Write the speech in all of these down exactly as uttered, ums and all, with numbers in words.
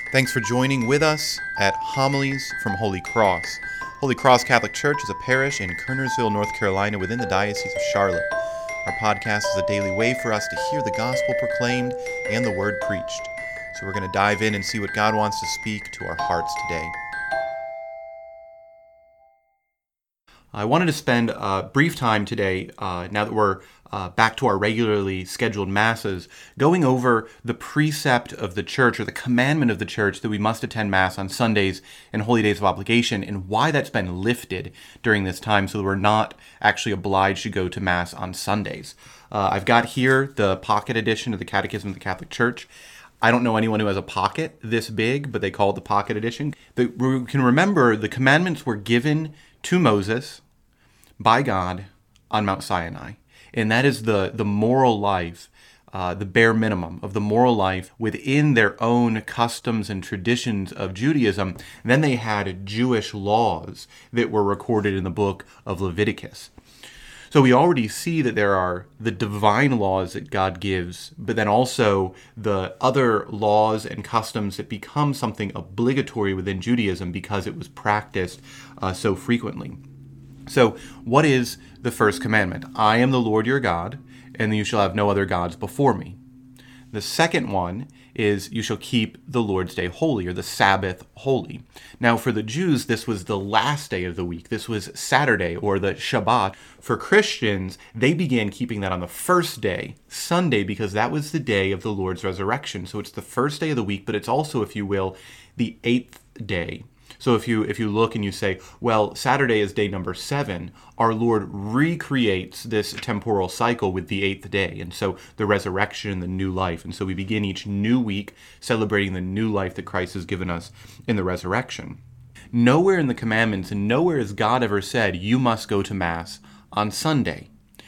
Thanks for joining with us at Homilies from Holy Cross. Holy Cross Catholic Church is a parish in Kernersville, North Carolina, within the Diocese of Charlotte. Our podcast is a daily way for us to hear the gospel proclaimed and the word preached. So we're going to dive in and see what God wants to speak to our hearts today. I wanted to spend a brief time today, uh, now that we're uh, back to our regularly scheduled masses, going over the precept of the church, or the commandment of the church, that we must attend Mass on Sundays and holy days of obligation, and why that's been lifted during this time so that we're not actually obliged to go to Mass on Sundays. Uh, I've got here the pocket edition of the Catechism of the Catholic Church. I don't know anyone who has a pocket this big, but they call it the pocket edition. The, we can remember the commandments were given to Moses by God on Mount Sinai. And that is the, the moral life, uh, the bare minimum of the moral life within their own customs and traditions of Judaism. And then they had Jewish laws that were recorded in the book of Leviticus. So we already see that there are the divine laws that God gives, but then also the other laws and customs that become something obligatory within Judaism because it was practiced uh, so frequently. So what is the first commandment? I am the Lord your God, and you shall have no other gods before me. The second one is you shall keep the Lord's day holy, or the Sabbath holy. Now for the Jews, this was the last day of the week. This was Saturday, or the Shabbat. For Christians, they began keeping that on the first day, Sunday, because that was the day of the Lord's resurrection. So it's the first day of the week, but it's also, if you will, the eighth day. So if you if you look and you say, well, Saturday is day number seven, our Lord recreates this temporal cycle with the eighth day, and so the resurrection and the new life. And so we begin each new week celebrating the new life that Christ has given us in the resurrection. Nowhere in the commandments and nowhere has God ever said, you must go to Mass on Sunday.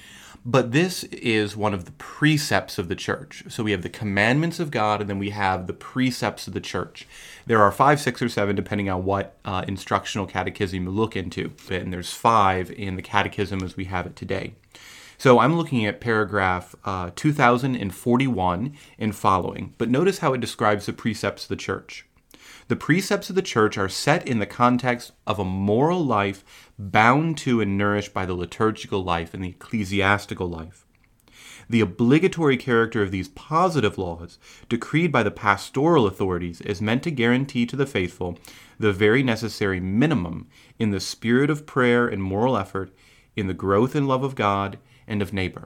But this is one of the precepts of the church. So we have the commandments of God, and then we have the precepts of the church. There are five, six, or seven, depending on what uh, instructional catechism you look into. And there's five in the catechism as we have it today. So I'm looking at paragraph uh, two thousand forty-one and following. But notice how it describes the precepts of the church. The precepts of the church are set in the context of a moral life bound to and nourished by the liturgical life and the ecclesiastical life. The obligatory character of these positive laws, decreed by the pastoral authorities, is meant to guarantee to the faithful the very necessary minimum in the spirit of prayer and moral effort, in the growth and love of God and of neighbor.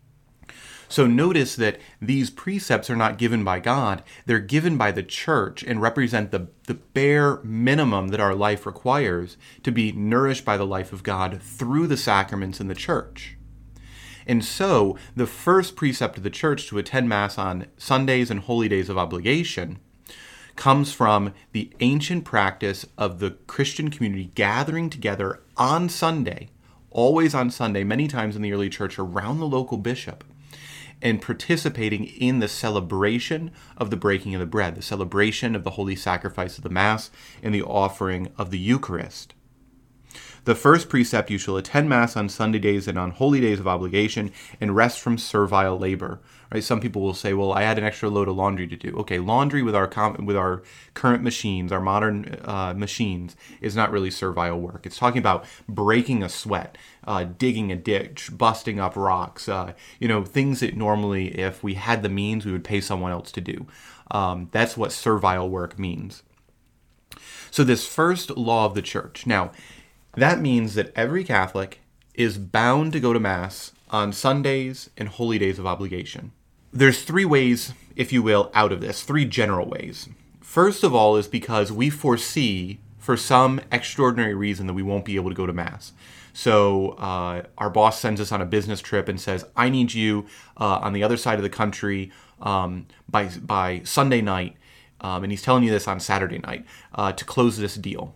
So notice that these precepts are not given by God, they're given by the church and represent the, the bare minimum that our life requires to be nourished by the life of God through the sacraments in the church. And so the first precept of the church to attend Mass on Sundays and holy days of obligation comes from the ancient practice of the Christian community gathering together on Sunday, always on Sunday, many times in the early church around the local bishop, and participating in the celebration of the breaking of the bread, the celebration of the holy sacrifice of the Mass, and the offering of the Eucharist. The first precept, you shall attend Mass on Sunday days and on holy days of obligation, and rest from servile labor. Right? Some people will say, well, I had an extra load of laundry to do. Okay, laundry with our com- with our current machines, our modern uh, machines, is not really servile work. It's talking about breaking a sweat, uh, digging a ditch, busting up rocks, uh, you know, things that normally, if we had the means, we would pay someone else to do. Um, that's what servile work means. So this first law of the church. Now, that means that every Catholic is bound to go to Mass on Sundays and holy days of obligation. There's three ways, if you will, out of this, three general ways. First of all is because we foresee, for some extraordinary reason, that we won't be able to go to Mass. So uh, our boss sends us on a business trip and says, I need you uh, on the other side of the country um, by, by Sunday night, um, and he's telling you this on Saturday night, uh, to close this deal.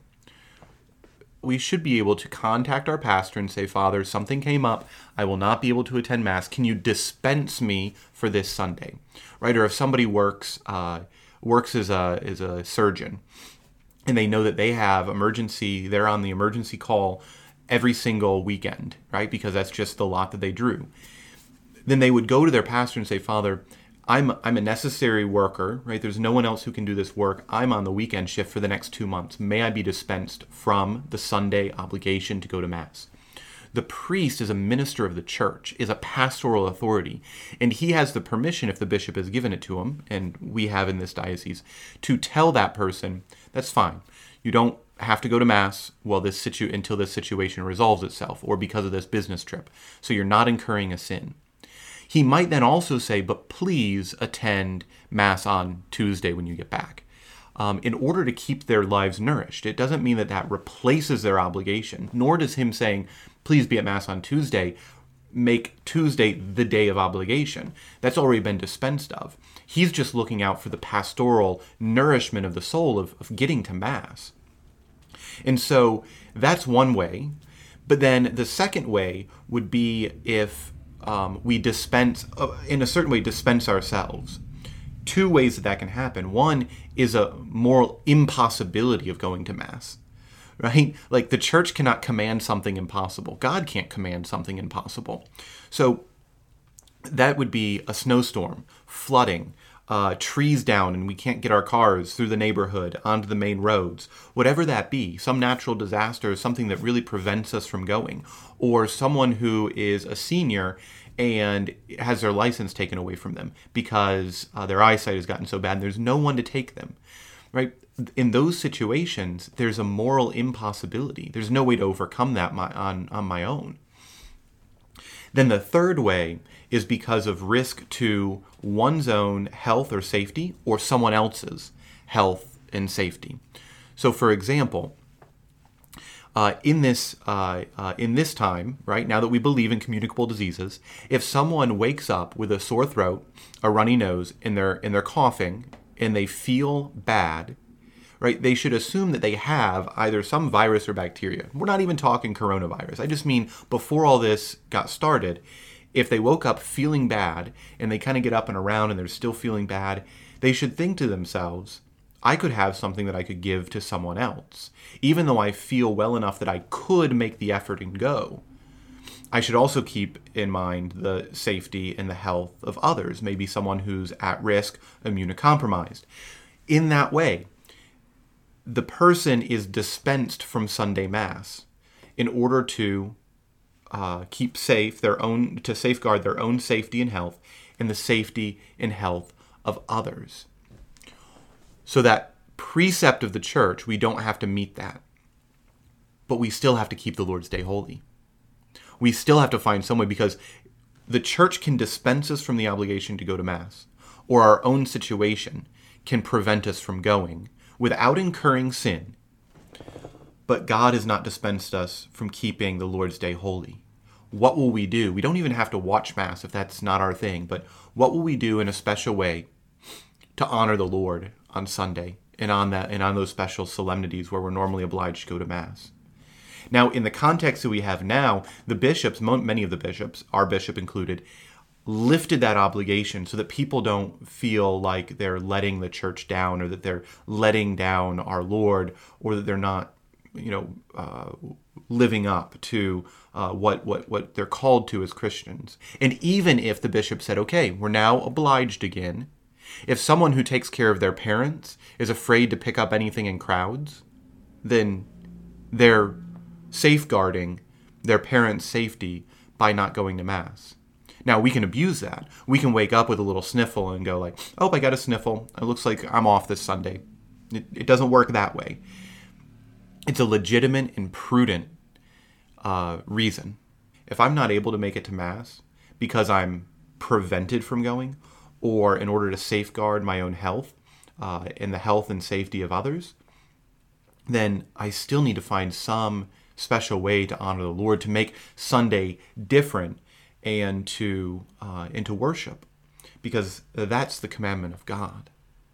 We should be able to contact our pastor and say, Father, something came up. I will not be able to attend Mass. Can you dispense me for this Sunday? Right? Or if somebody works uh, works as a as a surgeon, and they know that they have emergency, they're on the emergency call every single weekend, right? Because that's just the lot that they drew. Then they would go to their pastor and say, Father, I'm I'm a necessary worker, right? There's no one else who can do this work. I'm on the weekend shift for the next two months. May I be dispensed from the Sunday obligation to go to Mass? The priest is a minister of the church, is a pastoral authority, and he has the permission, if the bishop has given it to him, and we have in this diocese, to tell that person, that's fine. You don't have to go to Mass while this situ- until this situation resolves itself, or because of this business trip. So you're not incurring a sin. He might then also say, but please attend Mass on Tuesday when you get back, um, in order to keep their lives nourished. It doesn't mean that that replaces their obligation, nor does him saying, please be at Mass on Tuesday, make Tuesday the day of obligation. That's already been dispensed of. He's just looking out for the pastoral nourishment of the soul of, of getting to Mass. And so that's one way. But then the second way would be if Um, we dispense, uh, in a certain way, dispense ourselves. Two ways that that can happen. One is a moral impossibility of going to Mass, right? Like the church cannot command something impossible. God can't command something impossible. So that would be a snowstorm, flooding, uh, trees down, and we can't get our cars through the neighborhood onto the main roads. Whatever that be, some natural disaster, something that really prevents us from going, or someone who is a senior and has their license taken away from them because uh, their eyesight has gotten so bad and there's no one to take them, right? In those situations, there's a moral impossibility. There's no way to overcome that my, on, on my own. Then the third way is because of risk to one's own health or safety or someone else's health and safety. So for example, uh, in this uh, uh, in this time, right, now that we believe in communicable diseases, if someone wakes up with a sore throat, a runny nose, and they're, and they're coughing, and they feel bad, right, they should assume that they have either some virus or bacteria. We're not even talking coronavirus. I just mean before all this got started, if they woke up feeling bad and they kind of get up and around and they're still feeling bad, they should think to themselves, I could have something that I could give to someone else. Even though I feel well enough that I could make the effort and go, I should also keep in mind the safety and the health of others, maybe someone who's at risk, immunocompromised. In that way, the person is dispensed from Sunday Mass in order to uh, keep safe their own, to safeguard their own safety and health and the safety and health of others. So that precept of the church, we don't have to meet that. But we still have to keep the Lord's Day holy. We still have to find some way, because the church can dispense us from the obligation to go to Mass, or our own situation can prevent us from going without incurring sin. But God has not dispensed us from keeping the Lord's Day holy. What will we do? We don't even have to watch Mass if that's not our thing, but what will we do in a special way to honor the Lord on Sunday and on that and on those special solemnities where we're normally obliged to go to Mass? Now, in the context that we have now, the bishops, many of the bishops, our bishop included, lifted that obligation so that people don't feel like they're letting the church down, or that they're letting down our Lord, or that they're not, you know, uh, living up to uh, what, what, what they're called to as Christians. And even if the bishop said, okay, we're now obliged again, if someone who takes care of their parents is afraid to pick up anything in crowds, then they're safeguarding their parents' safety by not going to Mass. Now, we can abuse that. We can wake up with a little sniffle and go like, oh, I got a sniffle. It looks like I'm off this Sunday. It, it doesn't work that way. It's a legitimate and prudent uh, reason. If I'm not able to make it to Mass because I'm prevented from going, or in order to safeguard my own health uh, and the health and safety of others, then I still need to find some special way to honor the Lord, to make Sunday different, and to uh, and to worship, because that's the commandment of God.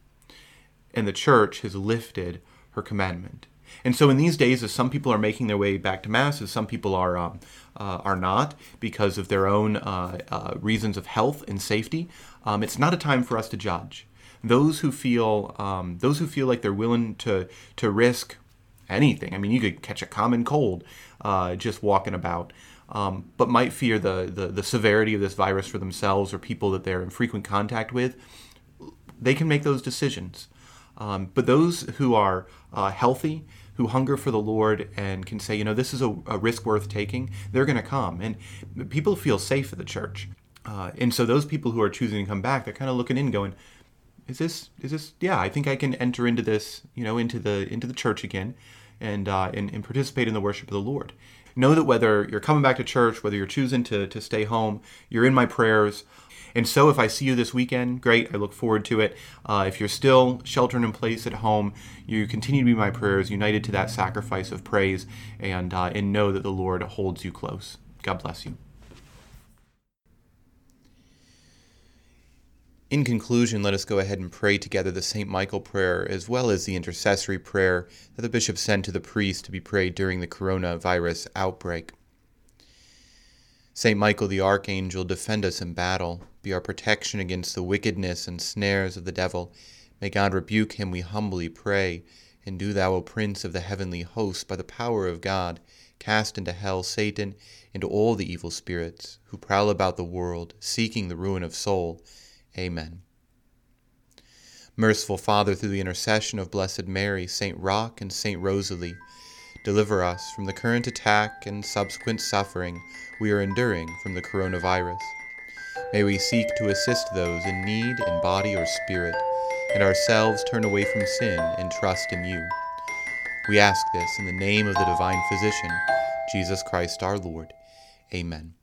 And the church has lifted her commandment. And so in these days, as some people are making their way back to Mass, as some people are um, uh, are not, because of their own uh, uh, reasons of health and safety, um, it's not a time for us to judge. Those who feel um, those who feel like they're willing to to risk anything. I mean, you could catch a common cold uh, just walking about. um, but might fear the, the, the severity of this virus for themselves or people that they're in frequent contact with, they can make those decisions. Um, but those who are uh, healthy, who hunger for the Lord and can say, you know, this is a, a risk worth taking, they're going to come. And people feel safe at the church. Uh, and so those people who are choosing to come back, they're kind of looking in going, is this, is this, yeah, I think I can enter into this, you know, into the into the church again and, uh, and, and participate in the worship of the Lord. Know that whether you're coming back to church, whether you're choosing to, to stay home, you're in my prayers. And so if I see you this weekend, great, I look forward to it. Uh, if you're still sheltering in place at home, you continue to be my prayers, united to that sacrifice of praise, and, uh, and know that the Lord holds you close. God bless you. In conclusion, let us go ahead and pray together the Saint Michael prayer, as well as the intercessory prayer that the bishop sent to the priest to be prayed during the coronavirus outbreak. Saint Michael the Archangel, defend us in battle. Be our protection against the wickedness and snares of the devil. May God rebuke him, we humbly pray. And do thou, O Prince of the heavenly host, by the power of God, cast into hell Satan and all the evil spirits who prowl about the world, seeking the ruin of soul. Amen. Merciful Father, through the intercession of Blessed Mary, Saint Roch, and Saint Rosalie, deliver us from the current attack and subsequent suffering we are enduring from the coronavirus. May we seek to assist those in need in body or spirit, and ourselves turn away from sin and trust in you. We ask this in the name of the Divine Physician, Jesus Christ our Lord. Amen.